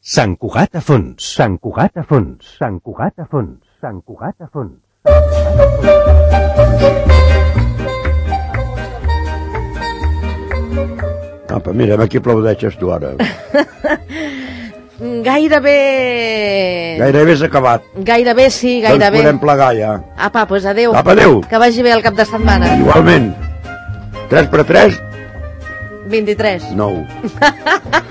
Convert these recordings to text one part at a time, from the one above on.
Sant Cugat a fons, Sant Cugat a fons, Sant Cugat a fons, Sant Cugat a fons. Apa, mira, aquí aplaudeixes tu ara. Gairebé... Gairebé s'ha acabat. Gairebé, sí, gairebé. Doncs podem plegar ja. Apa, doncs adéu. Apa, adéu. Que vagi bé el cap de setmana. Igualment. 3 per 3? 23. 9.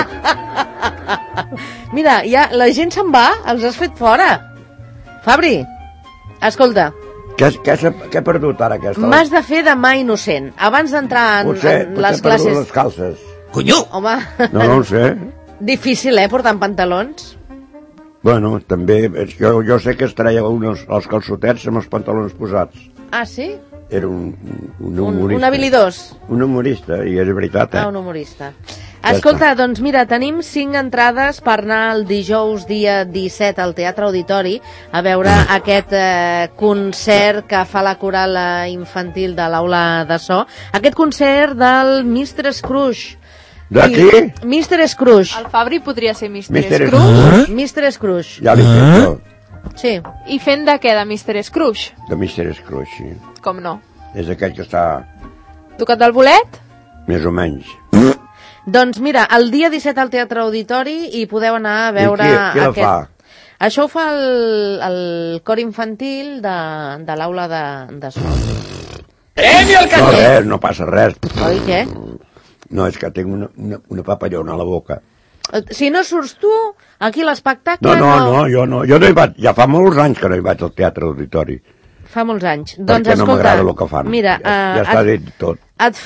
Mira, ja la gent se'n va, els has fet fora. Fabri, escolta. Què he perdut ara aquesta? M'has de fer de mà innocent, abans d'entrar en les classes. Potser he perdut les calces. Conyo! Home, No ho sé. difícil, portant pantalons. Bueno, també, jo sé que es treia els calçotets amb els pantalons posats. Ah, sí? Era un humorista. Un habilidós. Un humorista, i és veritat, Ah, un humorista. Escolta, doncs mira, tenim 5 entrades per anar el dijous dia 17 al Teatre Auditori a veure aquest concert que fa la coral infantil de l'Aula de So. Aquest concert del Mr. Scrooge. De qui? Mr. Scrooge. El Fabri podria ser Mr. Mr. Scrooge. Mr. Scrooge. Ja l'he fet jo, Sí. I fent de què, de Mr. Scrooge? de Mr. Scrooge, sí. Com no? És aquell que està Tocat del bolet? més o menys. Doncs mira, el dia 17 al Teatre Auditori hi podeu anar a veure I qui la fa? Això ho fa el cor infantil de l'Aula de So. No, res, no passa res. Oi, què? No, és que tinc una papallona a la boca. Si no surts tu, aquí l'espectacle No, jo no. Jo no hi vaig, ja fa molts anys que no hi vaig al Teatre Auditori. Fa molts anys. Perquè Doncs no escolta, m'agrada el que fan. Mira, ja està dit tot. et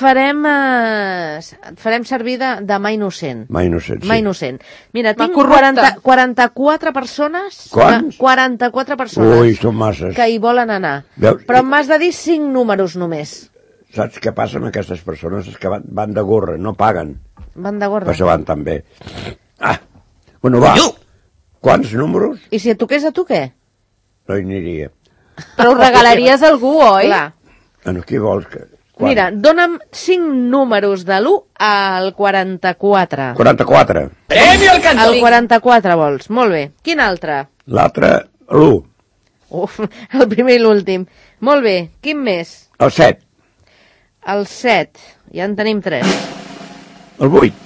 farem servir de mà innocent. Mà innocent, sí. Mà innocent. Mira, Mà tinc corrupta. 44 persones. Quants? 44 persones. Ui, són masses. Que hi volen anar. Veus? Però m'has de dir 5 números només. Saps què passa amb aquestes persones? És que van de gorra, no paguen. Van de gorra. Per això van tan bé. Ah, bueno, va. Quants números? I si et toqués a tu, què? No hi aniria. Però ho regalaries a algú, oi? Clar. Bueno, qui vols que... Mira, dona'm 5 números de l'1 al 44. 44. El 44 vols. Molt bé. Quin altre? L'altre, l'1. Uf, el primer i l'últim. Molt bé. Quin més? El 7. El 7. Ja en tenim 3. El 8.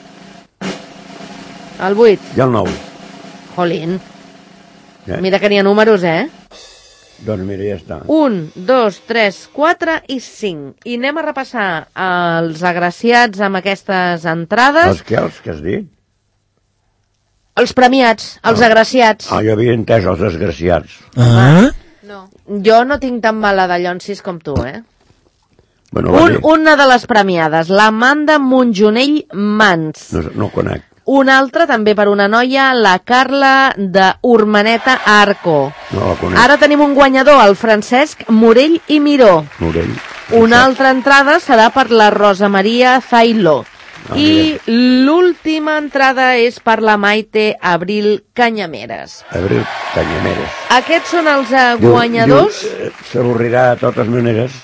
El 8. I el 9. Jolín. Mira que n'hi ha números, Doncs mira, ja està. 1, 2, 3, 4 i 5. I anem a repassar els agraciats amb aquestes entrades. Els que has dit? Els premiats, els agraciats. Jo havia entès els desgraciats. No. Jo no tinc tan mala de llonsis com tu, Bueno, va dir. Una de les premiades, l'Amanda Montjonell Mans. No conec. Una altra, també per una noia, la Carla de Urmaneta Arco. No la conec. Ara tenim un guanyador, el Francesc Morell i Miró. Morell. Una altra entrada serà per la Rosa Maria Zailó. I l'última entrada és per la Maite Abril Canyameres. Abril Canyameres. Aquests són els guanyadors. S'avorrirà de totes maneres.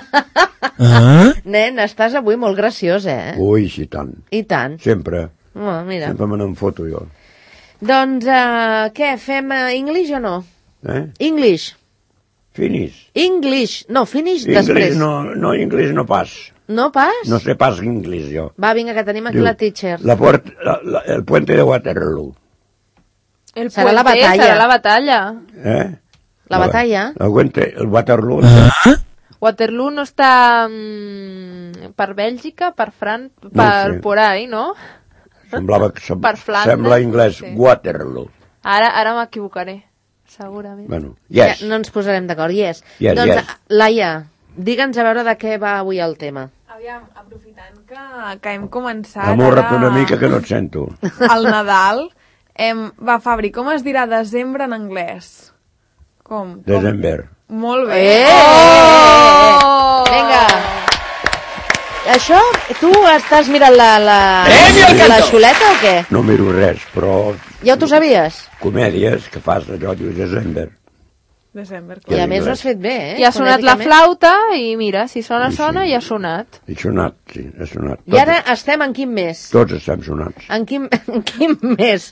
Nen, estàs avui molt graciós, Ui, sí, tant. I tant. Sempre. Mira. Sempre me n'en foto jo. Doncs, què, fem English o no? English. Finish. English. No, finish després. No, English no pas. No pas? No sé pas English, jo. Va, vinga, que tenim aquí la teacher. El puente de Waterloo. Serà la batalla. Serà la batalla. La batalla. El Waterloo. Waterloo no està per Bèlgica, per por ahí, no? Semblava que Per Flandes. sembla anglès. Sí. Waterloo. Ara m'equivocaré, segurament. Bueno, yes. Ja, no ens posarem d'acord, yes. Yes, doncs, yes. Laia, digue'ns a veure de què va avui el tema. Aviam, aprofitant que hem començat Amorra't una mica que no et sento. el Nadal, va, Fabri, com es dirà desembre en anglès? Com? December. Molt bé. Vinga. Això, tu estàs mirant la xuleta o què? No miro res, però Ja t'ho sabies? comèdies que fas allò, dius December. December. I a més ho has fet bé, I ha sonat la flauta i mira, si sona, i ha sonat. He sonat, sí, he sonat. I ara estem en quin mes? Tots estem sonats. En quin mes?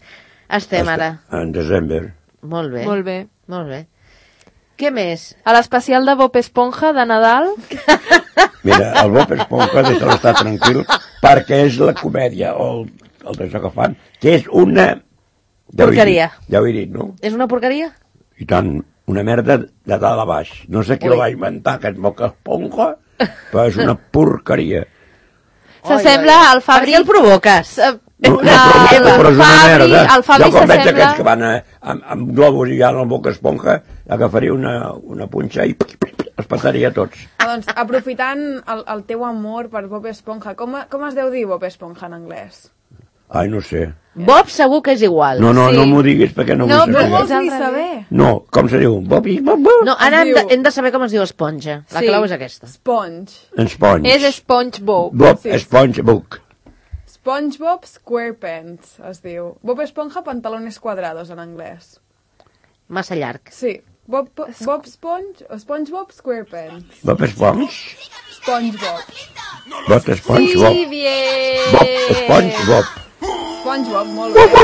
estem ara? En desembre. Molt bé. Molt bé. Molt bé. Què més? A l'especial de Bob Esponja de Nadal, Mira, el Bob Esponja deixa estar tranquil perquè és la comèdia, o el d'això que fan, que és una... Porqueria. Ja ho he dit, no? És una porqueria? I tant, una merda de dalt a baix. No sé qui el va inventar, aquest Bob Esponja, però és una porqueria. s'assembla al Per què el Fabri... provoques? No, però és una merda. El Fabri Jo quan veig s'assembla... aquests que van amb globus i ja en el Bob Esponja, agafaria una punxa i els pataria tots. Doncs, aprofitant el teu amor per Bob Esponja, com es deu dir Bob Esponja en anglès? Ai, no sé. Bob segur que és igual. No Sí. m'ho diguis perquè no No, vull No saber. vols al ni revés. saber? No, com se diu? Bob i Bob? No, ara Es diu- hem de saber com es diu esponja. La Sí. clau és aquesta. Sponge. Esponge. És SpongeBob. Bob Sí. SpongeBob. SpongeBob SquarePants es diu. Bob Esponja pantalones cuadrados en anglès. Massa llarg. Sí. Bob Sponge o SpongeBob SquarePants. Bob Esponge. SpongeBob. Bob SpongeBob. Sí, bien. Bob SpongeBob. SpongeBob, molt bé.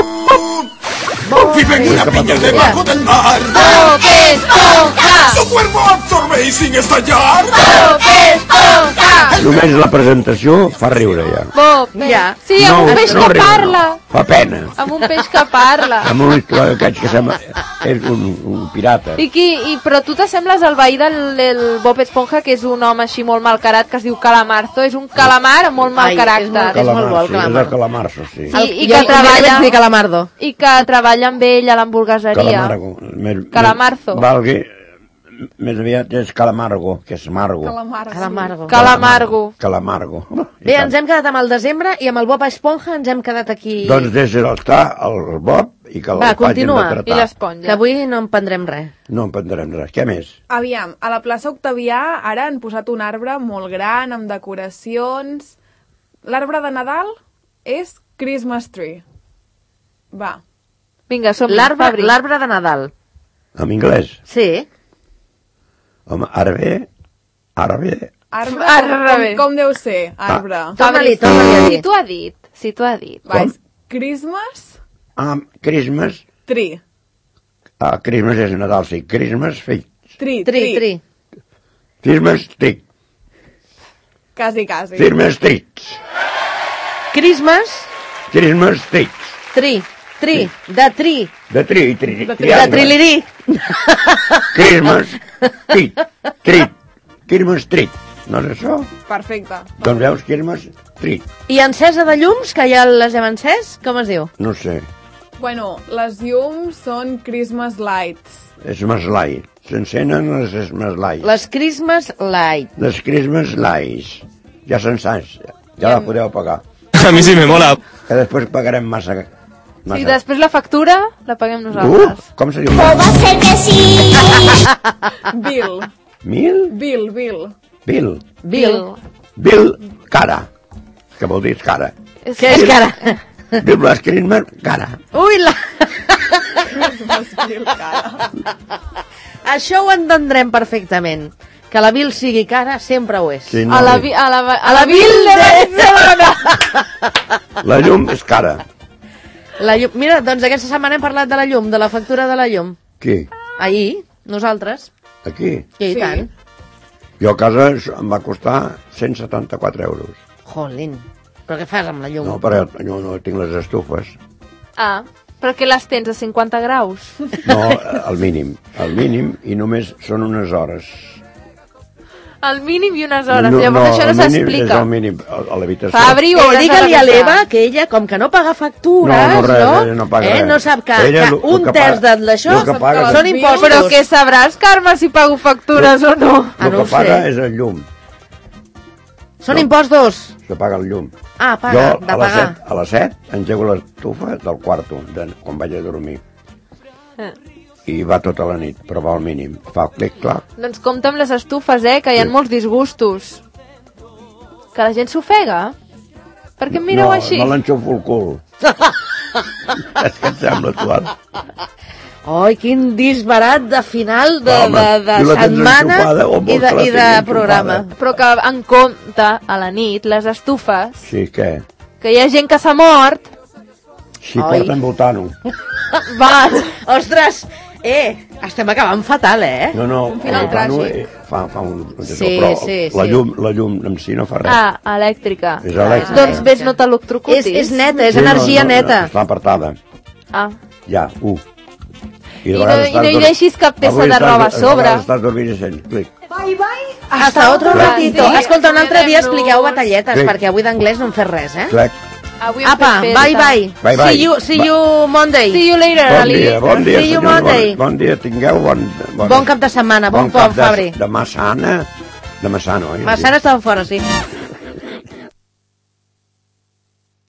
Y ven una piña debajo del mar. Bob Esponja. Su cuerpo absorbe y sin estallar. Bob Esponja. Només la presentació fa riure ja. Bob. Ja. Sí, amb un peix que riure, parla. no. Fa pena. Amb un peix que parla. Amb un aquell que sembla... És un pirata. Però tu t'assembles al veí del Bob Esponja, que és un home així molt malcarat, que es diu Calamarzo. És un calamar amb molt mal Ai, caràcter. és molt bo, el Sí, és el Calamardo. Calamarzo, sí. I Jo que li treballa... vaig dir Calamardo. I que treballa amb ell a l'hamburgueseria. Calamarzo. Valgui, més aviat és Calamargo, que és Margo. Calamargo. Calamargo. Calamargo. Bé, ens hem quedat amb el desembre i amb el Bob Esponja ens hem quedat aquí. Doncs deixa'l estar, el Bob, i que el Va, facin continua. de I tratar. l'esponja. Que avui no en prendrem res. No en prendrem res. Què més? Aviam, a la plaça Octavià ara han posat un arbre molt gran, amb decoracions. L'arbre de Nadal és Christmas Tree. Va. Vinga, som-hi, L'arbre Fabri. de Nadal. En anglès? Sí. Home, ara bé. Arbre, Arbre. com deu ser? Arbre. Torna-li a dir. Si t'ho ha dit. Va, és Christmas Christmas. Tree. Christmas és Nadal, sí. Christmas Tree. Tri. Christmas Tree. Quasi. Christmas Tree. Christmas, Christmas Tree. tri. De tri. De tri. De trilirí. Christmas Tree. Christmas Tree. No és això? Perfecte. Doncs veus, Christmas Tree. I encesa de llums, que ja les hem encès, com es diu? No sé. Bueno, les llums són Christmas lights. És Maslai. S'encenen les Maslai. Les Christmas Light. Les Christmas Lights. Ja se'n saps. Ja la podeu pagar. A mí sí me mola. Que després pagarem massa. I després la factura la paguem nosaltres. Com se diu? Bill. Mil? Bill. Bill cara. Que vol dir cara. Què és cara? Bill les Christmas cara. Ui, Bill, cara. Això ho entendrem perfectament. Que la Bill sigui cara sempre ho és. Sí, no, A la Bill La llum és cara. La llum... Mira, doncs aquesta setmana hem parlat de la llum, de la factura de la llum. Qui? Ahir, nosaltres. Aquí? I Sí. tant. Jo a casa em va costar 174 euros. Jolín. Però què fas amb la llum? No, però jo no tinc les estufes. Ah, però que les tens a 50 graus? No, al mínim. Al mínim, i només són unes hores. Al mínim i unes hores. Llavors això no al mínim s'explica. És al mínim, a l'habitació. Fabri, ho hauràs de Digue-li a revisar. l'Eva que ella, com que no paga factures, No, res, ella no paga res. No sap que, Ella que el un que terç paga- d'això el que paga- són impostos. Però què sabràs, Carme, si pago factures o no? El no que ho paga sé. és el llum. Són impostos. Se paga el llum. Ah, paga, Jo de pagar. a les 7 engego l'estufa del quarto, quan vaig a dormir. I va tota la nit, però va al mínim. Fa clic-clac. Doncs compta amb les estufes, que hi ha molts disgustos. Que la gent s'ofega? Per què em mireu no, així? No l'enxufo el cul. És que et sembla, tu ara. Ai, quin disbarat de final de Home, i la tens setmana enxufada, o vols que la i de tingui programa. enxufada? Però que en compte, a la nit, les estufes, Sí, què? que hi ha gent que s'ha mort, Si porten votant-ho. Va. Ostres, estem acabant fatal, No, Un final tràgic. Fa un... Sí, però sí. la llum en si no fa res. Elèctrica. És elèctrica. Doncs ves, no t'electrocutis. És neta, és energia neta. Està apartada. Ja, I no hi deixis cap peça de roba a sobre. Estàs dormint i sents, clic. Hasta otro ratito. Sí, Escolta, un altre dia acomiadem-nos. expliqueu batalletes, Sí. perquè avui d'anglès no hem fet res, Clic. Avui Apa, bye bye. Bye, bye. See you Monday. See you later, Ali. Bon dia, See you senyors. Monday. Bon dia, tingueu Bon cap de setmana, bon pont, Fabri. Demà sana, oi? Massana estava fora, sí.